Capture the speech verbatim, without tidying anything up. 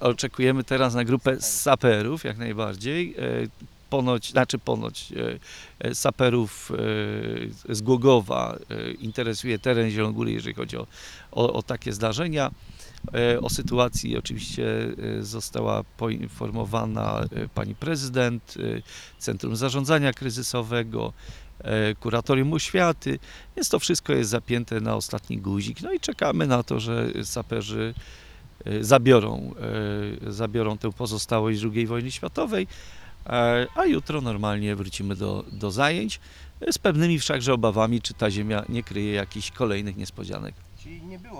oczekujemy teraz na grupę saperów, jak najbardziej. Ponoć, znaczy ponoć saperów z Głogowa interesuje teren Zielonogóry, jeżeli chodzi o, o, o takie zdarzenia. O sytuacji oczywiście została poinformowana pani prezydent, Centrum Zarządzania Kryzysowego, Kuratorium Oświaty, więc to wszystko jest zapięte na ostatni guzik. No i czekamy na to, że saperzy zabiorą, zabiorą tę pozostałość z drugiej wojny światowej, a jutro normalnie wrócimy do, do zajęć, z pewnymi wszakże obawami, czy ta ziemia nie kryje jakichś kolejnych niespodzianek. Czyli nie było